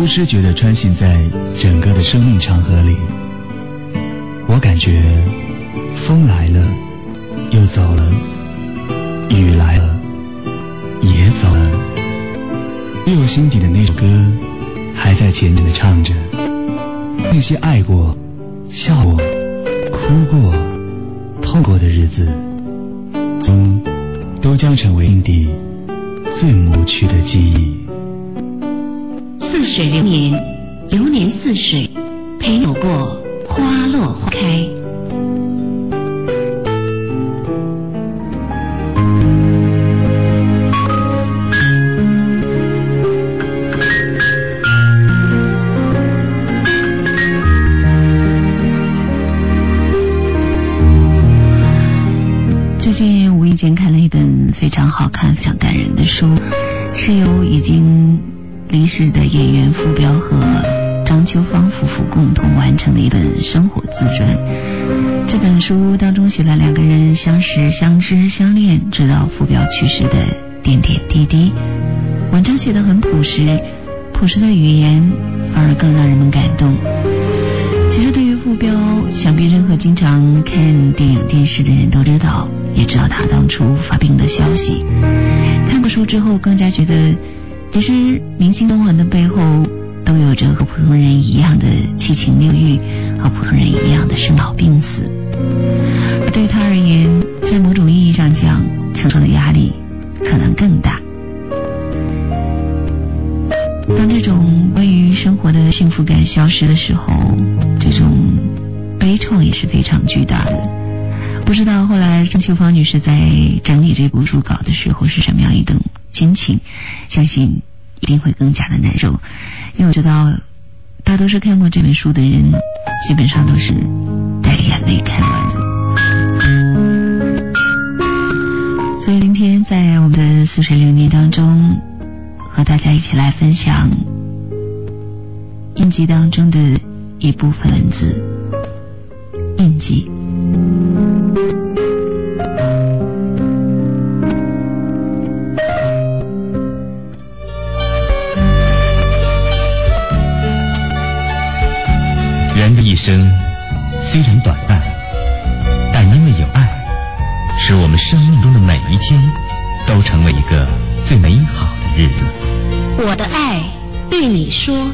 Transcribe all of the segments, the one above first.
知觉地穿行在整个的生命长河里。我感觉风来了又走了，雨来了也走了，只有心底的那首歌还在浅浅地唱着。那些爱过、笑过、哭过、痛过的日子，终都将成为心底最磨去的记忆。 似水流年，流年似水，陪你走过花落花开。 最近无意间看了一本非常好看、非常感人的书，是由已经离世的演员傅彪和张秋芳夫妇共同完成的一本生活自传。这本书当中写了两个人相识、相知、相恋，直到傅彪去世的点点滴滴。文章写得很朴实，朴实的语言反而更让人们感动。其实对于傅彪，想必任何经常看电影电视的人都知道，也知道他当初发病的消息。看过书之后更加觉得，其实明星光环的背后都有着和普通人一样的七情六欲，和普通人一样的生老病死。而对他而言，在某种意义上讲，承受的压力可能更大。当这种关于生活的幸福感消失的时候，这种悲怆也是非常巨大的。不知道后来张秋芳女士在整理这部书稿的时候是什么样一种心情，相信一定会更加的难受。因为我知道大多数看过这本书的人基本上都是带着眼泪看完的。所以今天在我们的似水流年当中，和大家一起来分享印记当中的一部分文字。印记， 人的一生虽然短暂，但因为有爱，使我们生命中的每一天都成为一个最美好的日子。 我的爱对你说。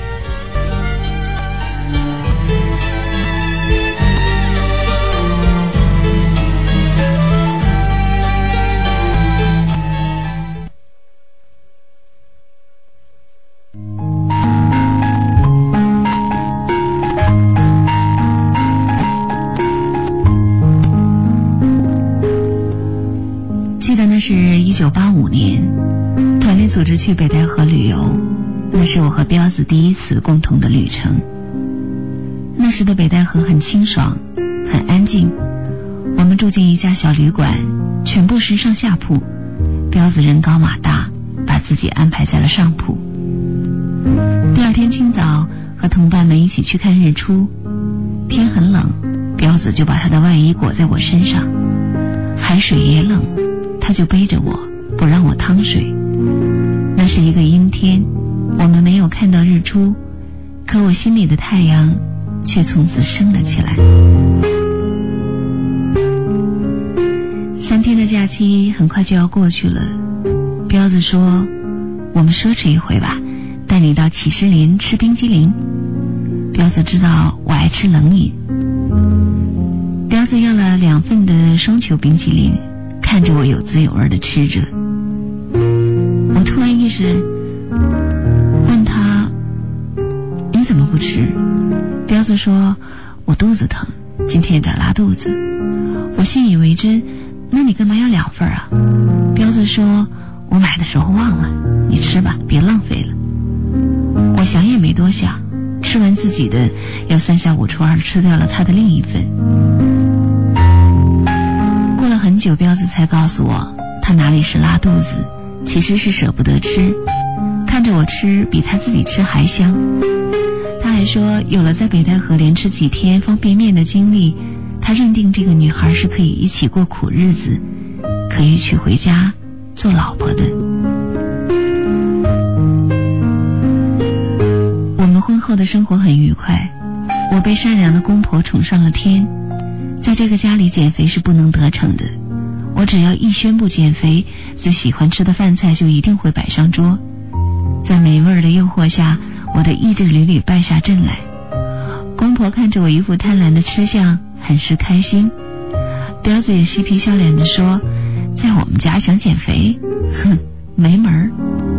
记得那是1985年，团里组织去北戴河旅游，那是我和彪子第一次共同的旅程。那时的北戴河很清爽，很安静。我们住进一家小旅馆，全部是上下铺。彪子人高马大，把自己安排在了上铺。第二天清早，和同伴们一起去看日出。天很冷，彪子就把他的外衣裹在我身上。海水也冷，他就背着我，不让我趟水。那是一个阴天，我们没有看到日出，可我心里的太阳却从此升了起来。3天的假期很快就要过去了，彪子说，我们奢侈一回吧，带你到启士林吃冰激凌。彪子知道我爱吃冷饮，彪子要了2份的双球冰淇淋，看着我有滋有味的吃着。我突然意识，问他，你怎么不吃？彪子说，我肚子疼，今天有点拉肚子。我信以为真，那你干嘛要2份啊？彪子说，我买的时候忘了，你吃吧，别浪费了。我想也没多想，吃完自己的，又3下5除2吃掉了他的另一份。过了很久，彪子才告诉我，他哪里是拉肚子，其实是舍不得吃，看着我吃比他自己吃还香。他还说，有了在北戴河连吃几天方便面的经历，他认定这个女孩是可以一起过苦日子，可以娶回家做老婆的。 们婚后的生活很愉快，我被善良的公婆宠上了天。在这个家里减肥是不能得逞的，我只要一宣布减肥，最喜欢吃的饭菜就一定会摆上桌。在美味的诱惑下，我的意志屡屡败下阵来。公婆看着我一副贪婪的吃相，很是开心。彪子也嬉皮笑脸地说，在我们家想减肥，哼，没门儿。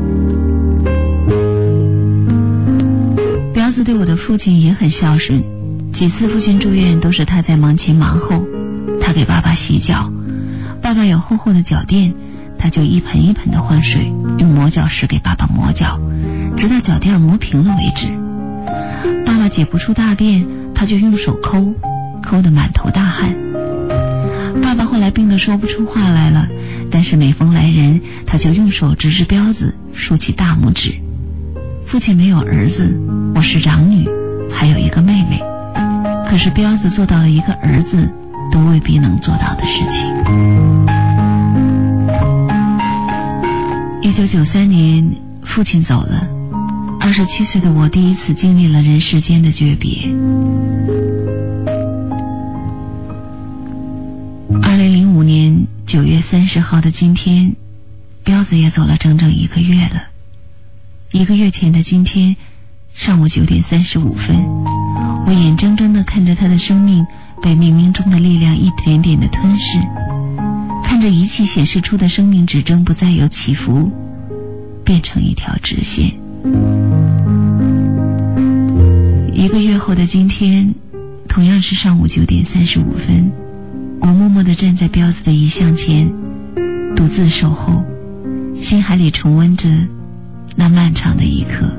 彪子对我的父亲也很孝顺，几次父亲住院都是他在忙前忙后。他给爸爸洗脚，爸爸有厚厚的脚垫，他就一盆一盆的换水，用磨脚石给爸爸磨脚，直到脚垫磨平了为止。爸爸解不出大便，他就用手抠，抠得满头大汗。爸爸后来病得说不出话来了，但是每逢来人，他就用手指指彪子，竖起大拇指。父亲没有儿子，我是长女，还有一个妹妹，可是彪子做到了一个儿子都未必能做到的事情。1993年，父亲走了，27岁的我第一次经历了人世间的诀别。2005年9月30号的今天，彪子也走了整整1个月了。1个月前的今天上午9点35分，我眼睁睁地看着他的生命被冥冥中的力量一点点地吞噬，看着仪器显示出的生命指针不再有起伏，变成一条直线。1个月后的今天，同样是上午9点35分，我默默地站在彪子的遗像前，独自守候，心海里重温着那漫长的一刻。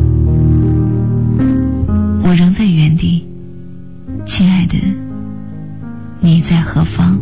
我仍在原地，亲爱的，你在何方？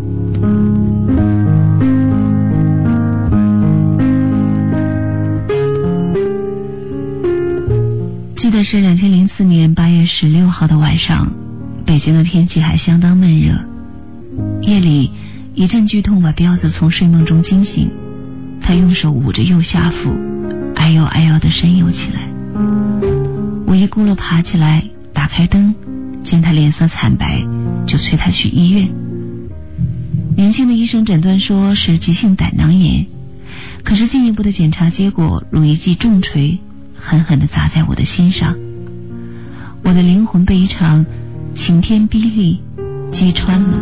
记得是2004年8月16号的晚上，北京的天气还相当闷热。夜里，一阵剧痛把彪子从睡梦中惊醒，他用手捂着右下腹，哎呦哎呦地呻吟起来。我一咕噜爬起来，打开灯，见他脸色惨白，就催他去医院。年轻的医生诊断说是急性胆囊炎，可是进一步的检查结果如一记重锤，狠狠地砸在我的心上。我的灵魂被一场晴天霹雳击穿了。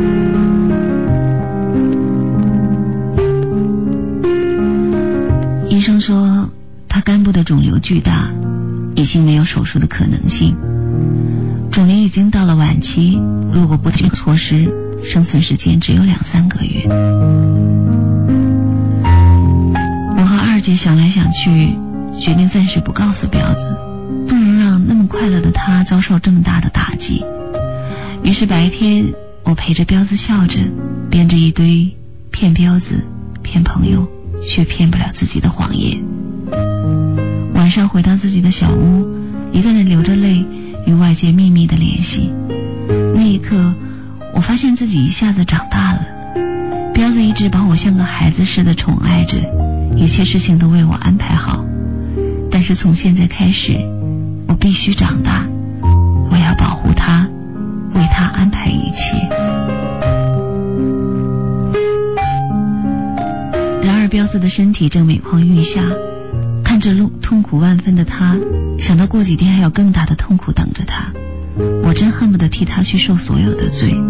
医生说他肝部的肿瘤巨大，已经没有手术的可能性，肿瘤已经到了晚期，如果不经措施，生存时间只有2-3个月。我和二姐想来想去，决定暂时不告诉彪子，不能让那么快乐的他遭受这么大的打击。于是白天我陪着彪子笑着，编着一堆骗彪子、骗朋友却骗不了自己的谎言。晚上回到自己的小屋，一个人流着泪与外界秘密的联系。那一刻，我发现自己一下子长大了。彪子一直把我像个孩子似的宠爱着，一切事情都为我安排好。但是从现在开始，我必须长大，我要保护他，为他安排一切。然而彪子的身体正每况愈下，看着痛苦万分的他，想到过几天还有更大的痛苦等着他，我真恨不得替他去受所有的罪。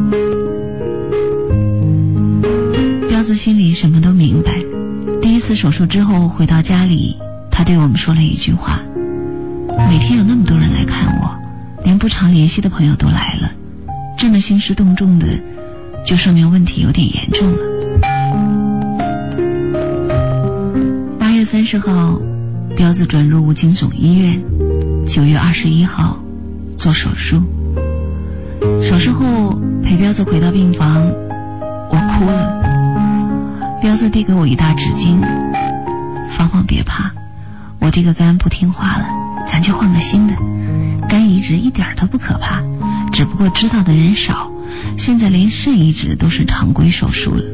彪子心里什么都明白。第一次手术之后回到家里，他对我们说了一句话：每天有那么多人来看我，连不常联系的朋友都来了，这么兴师动众的，就说明问题有点严重了。8月30号，彪子转入武警总医院，9月21号做手术。手术后陪彪子回到病房，我哭了。彪子递给我一大纸巾，芳芳别怕，我这个肝不听话了，咱就换个新的，肝移植一点都不可怕，只不过知道的人少，现在连肾移植都是常规手术了。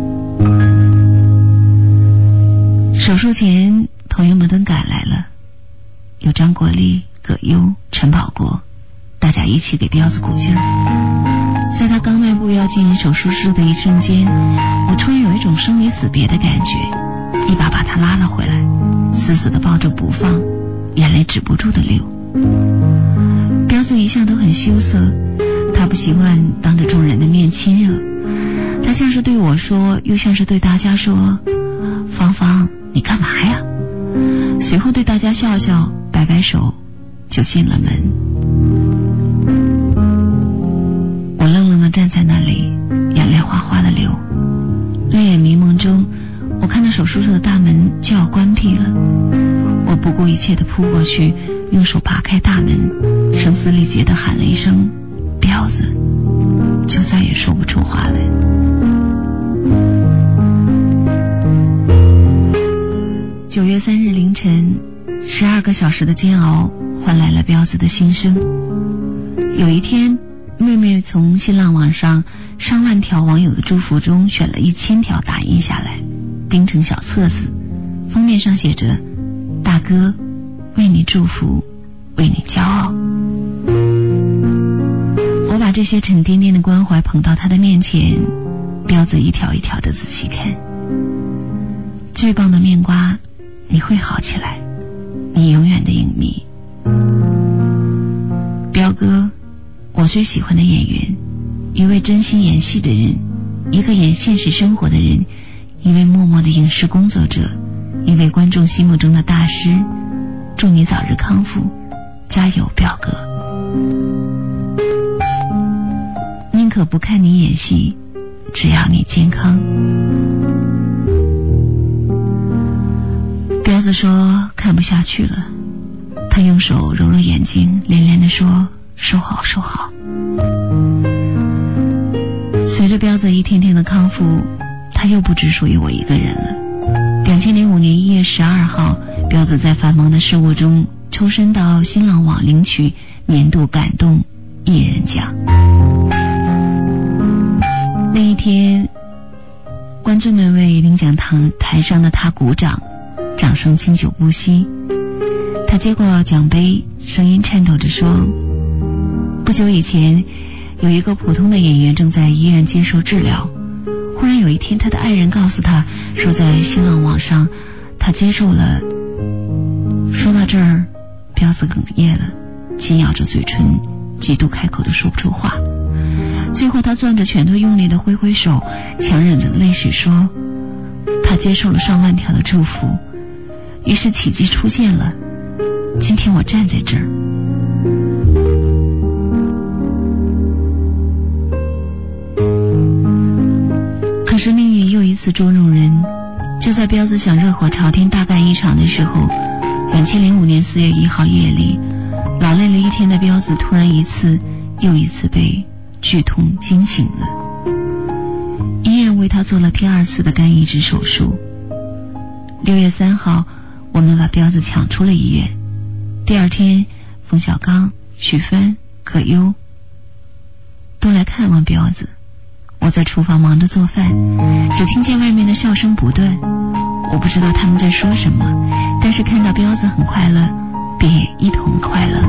手术前，朋友们都赶来了， 有张国立、葛优、陈宝国，大家一起给彪子鼓劲儿。在他刚迈步要进手术室的一瞬间，我突然有一种生离死别的感觉，一把他拉了回来，死死地抱着不放，眼泪止不住地流。彪子一向都很羞涩，他不习惯当着众人的面亲热，他像是对我说，又像是对大家说，芳芳你干嘛呀？随后对大家笑笑，摆摆手就进了门。我愣愣地站在那里，眼泪哗哗地流。泪眼迷蒙中，我看到手术室的大门就要关闭了，我不顾一切地扑过去，用手扒开大门，声嘶力竭地喊了一声彪子，就再也说不出话来。9月3日凌晨，12个小时的煎熬换来了彪子的心声。有一天，妹妹从新浪网上上万条网友的祝福中选了1000条打印下来，钉成小册子，封面上写着：大哥，为你祝福，为你骄傲。我把这些沉甸甸的关怀捧到他的面前，彪子一条一条的仔细看。最棒的面瓜，你会好起来，你永远的影迷。彪哥，我最喜欢的演员，一位真心演戏的人，一个演现实生活的人，一位默默的影视工作者，一位观众心目中的大师。祝你早日康复，加油彪哥。宁可不看你演戏，只要你健康。彪子说看不下去了，他用手揉揉眼睛，连连地说收好收好。随着彪子一天天的康复，他又不只属于我一个人了。2005年1月12号，彪子在繁忙的事务中抽身到新浪网领取年度感动艺人奖。那一天，观众们为领奖台上的他鼓掌，掌声经久不息。他接过奖杯，声音颤抖着说，不久以前有一个普通的演员正在医院接受治疗，忽然有一天他的爱人告诉他说，在新浪网上他接受了。说到这儿，彪子哽咽了，紧咬着嘴唇，几度开口都说不出话。最后他攥着拳头用力地挥挥手，强忍着泪水说，他接受了上万条的祝福，于是奇迹出现了，今天我站在这儿。可是命运又一次捉弄人，就在彪子想热火朝天大干一场的时候，2005年4月1号夜里，劳累了一天的彪子突然一次又一次被剧痛惊醒了。医院为他做了第2次的肝移植手术。6月3号，我们把彪子抢出了医院。第2天，冯小刚、许芬、葛优都来看望彪子。我在厨房忙着做饭，只听见外面的笑声不断，我不知道他们在说什么，但是看到彪子很快乐，便也一同快乐。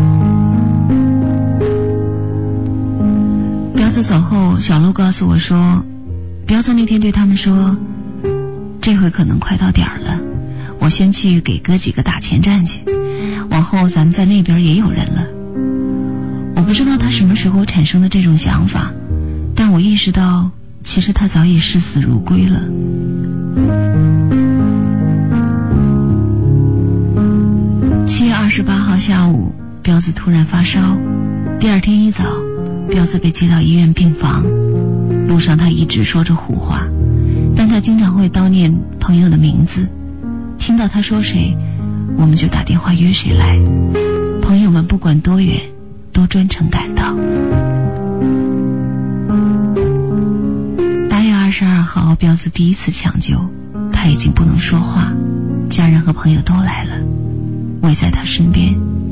彪子走后，小陆告诉我说，彪子那天对他们说，这回可能快到点儿了，我先去给哥几个打前站去，往后咱们在那边也有人了。我不知道他什么时候产生的这种想法，但我意识到其实他早已视死如归了。7月28号下午，彪子突然发烧。第2天一早，彪子被接到医院病房。路上他一直说着胡话，但他经常会叨念朋友的名字，听到他说谁，我们就打电话约谁来。朋友们不管多远，都专程赶到。8月22号，彪子第1次抢救，他已经不能说话，家人和朋友都来了，围在他身边。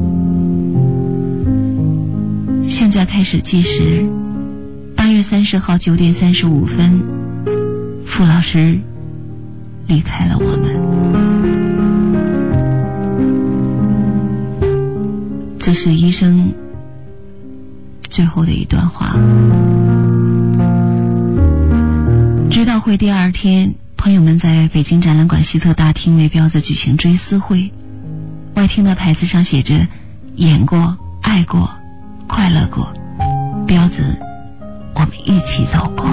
现在开始计时，8月30号9点35分，傅老师离开了我们。 这是医生最后的一段话。追悼会第二天，朋友们在北京展览馆西侧大厅为彪子举行追思会。外厅的牌子上写着演过、爱过、快乐过，彪子，我们一起走过。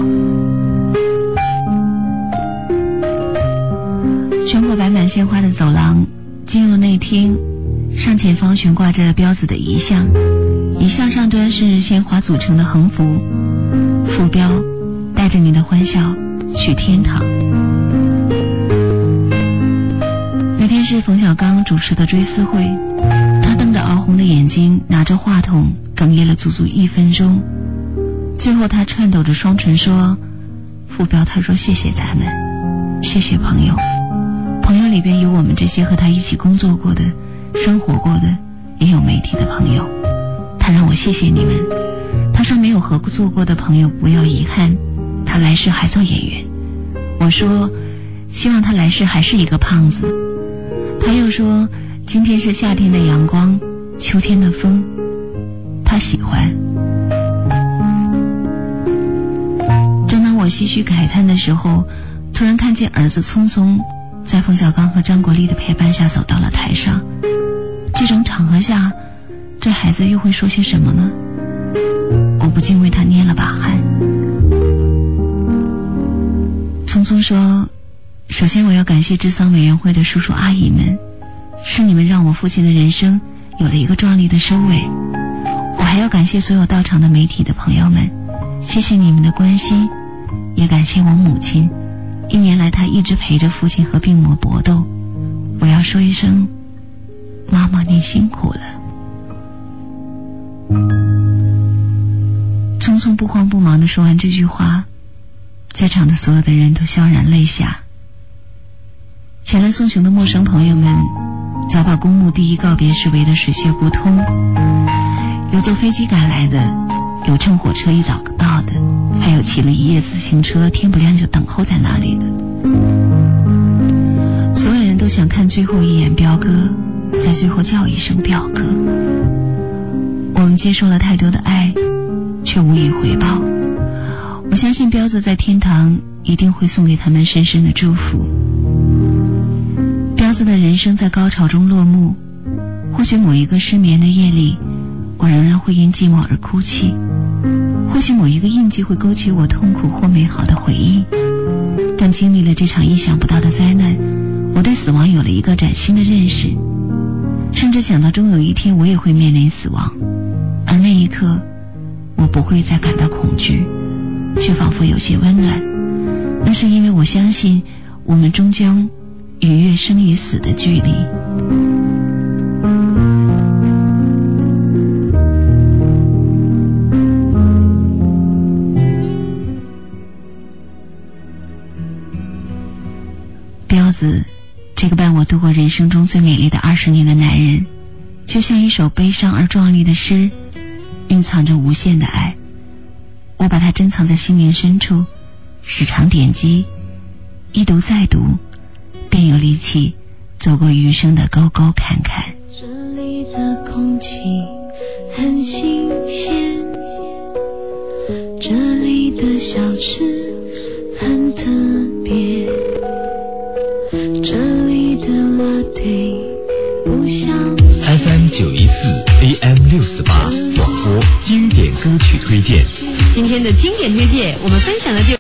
穿过摆满鲜花的走廊，进入内厅，上前方悬挂着彪子的遗像，遗像上端是鲜花组成的横幅，副标带着你的欢笑去天堂。那天是冯小刚主持的追思会，他瞪着熬红的眼睛，拿着话筒哽咽了足足1分钟，最后他颤抖着双唇说，副标他说谢谢咱们，谢谢朋友，朋友里边有我们这些和他一起工作过的、生活过的，也有媒体的朋友，他让我谢谢你们。他说没有合作过的朋友不要遗憾，他来世还做演员。我说希望他来世还是一个胖子。他又说今天是夏天的阳光，秋天的风，他喜欢。正当我唏嘘慨叹的时候，突然看见儿子聪聪在冯小刚和张国立的陪伴下走到了台上。这种场合下，这孩子又会说些什么呢？我不禁为他捏了把汗。聪聪说，首先我要感谢治丧委员会的叔叔阿姨们，是你们让我父亲的人生有了一个壮丽的收尾。我还要感谢所有到场的媒体的朋友们，谢谢你们的关心，也感谢我母亲，1年来她一直陪着父亲和病魔搏斗。我要说一声，妈妈你辛苦了。匆匆不慌不忙地说完这句话，在场的所有的人都潸然泪下。前来送行的陌生朋友们早把公墓第一告别式围得水泄不通，有坐飞机赶来的，有乘火车一早到的，还有骑了一夜自行车天不亮就等候在那里的。所有人都想看最后一眼彪哥，在最后叫一声彪哥。我们接受了太多的爱，却无以回报。我相信彪子在天堂一定会送给他们深深的祝福。彪子的人生在高潮中落幕，或许某一个失眠的夜里，我仍然会因寂寞而哭泣，或许某一个印记会勾起我痛苦或美好的回忆。但经历了这场意想不到的灾难，我对死亡有了一个崭新的认识，甚至想到终有一天我也会面临死亡，而那一刻我不会再感到恐惧，却仿佛有些温暖。那是因为我相信我们终将逾越生与死的距离。彪子，这个伴我度过人生中最美丽的20年的男人，就像一首悲伤而壮丽的诗，蕴藏着无限的爱。我把它珍藏在心灵深处，时常点击，一读再读，便有力气走过余生的沟沟坎坎。 这里的空气很新鲜，这里的小吃很特别，这里的 latte 不像 FM 914 AM 648广播经典歌曲推荐。 今天的经典推荐，我们分享的就